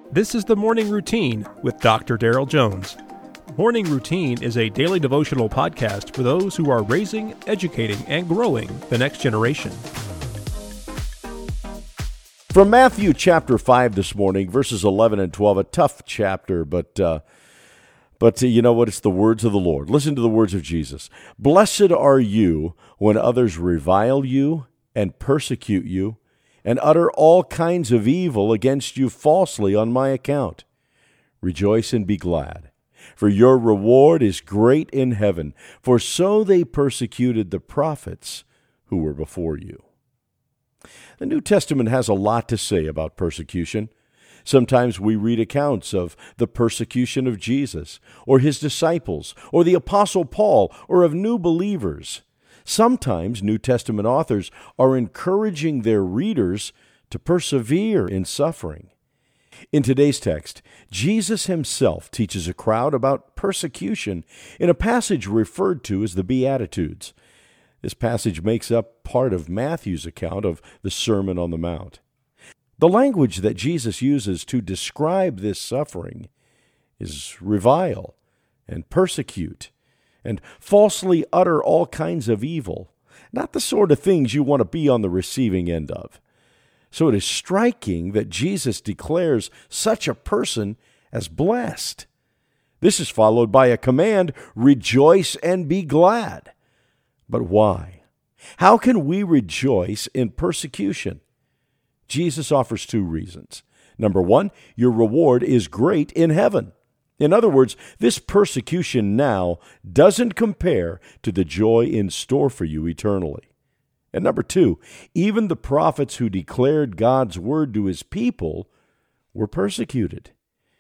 This is the Morning Routine with Dr. Daryl Jones. Morning Routine is a daily devotional podcast for those who are raising, educating, and growing the next generation. From Matthew chapter 5 this morning, verses 11 and 12, a tough chapter, but you know what? It's the words of the Lord. Listen to the words of Jesus. Blessed are you when others revile you and persecute you and utter all kinds of evil against you falsely on my account. Rejoice and be glad, for your reward is great in heaven, for so they persecuted the prophets who were before you. The New Testament has a lot to say about persecution. Sometimes we read accounts of the persecution of Jesus, or his disciples, or the Apostle Paul, or of new believers. Sometimes New Testament authors are encouraging their readers to persevere in suffering. In today's text, Jesus himself teaches a crowd about persecution in a passage referred to as the Beatitudes. This passage makes up part of Matthew's account of the Sermon on the Mount. The language that Jesus uses to describe this suffering is revile and persecute and falsely utter all kinds of evil, not the sort of things you want to be on the receiving end of. So it is striking that Jesus declares such a person as blessed. This is followed by a command, rejoice and be glad. But why? How can we rejoice in persecution? Jesus offers two reasons. Number one, your reward is great in heaven. In other words, this persecution now doesn't compare to the joy in store for you eternally. And number two, even the prophets who declared God's word to his people were persecuted.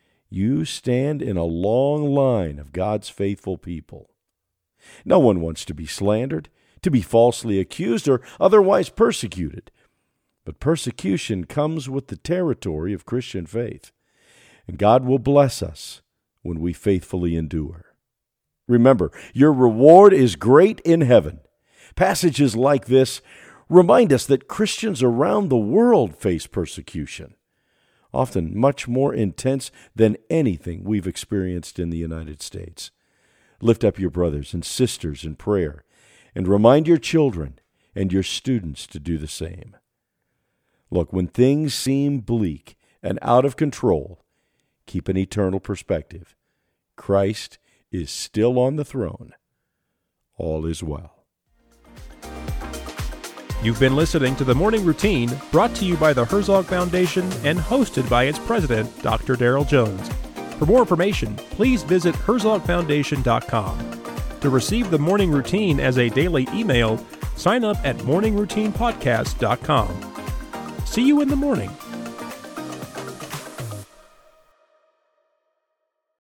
You stand in a long line of God's faithful people. No one wants to be slandered, to be falsely accused, or otherwise persecuted. But persecution comes with the territory of Christian faith, and God will bless us when we faithfully endure. Remember, your reward is great in heaven. Passages like this remind us that Christians around the world face persecution, often much more intense than anything we've experienced in the United States. Lift up your brothers and sisters in prayer, and remind your children and your students to do the same. Look, when things seem bleak and out of control, keep an eternal perspective. Christ is still on the throne. All is well. You've been listening to the Morning Routine, brought to you by the Herzog Foundation and hosted by its president, Dr. Daryl Jones. For more information, please visit herzogfoundation.com. To receive the Morning Routine as a daily email, sign up at morningroutinepodcast.com. See you in the morning.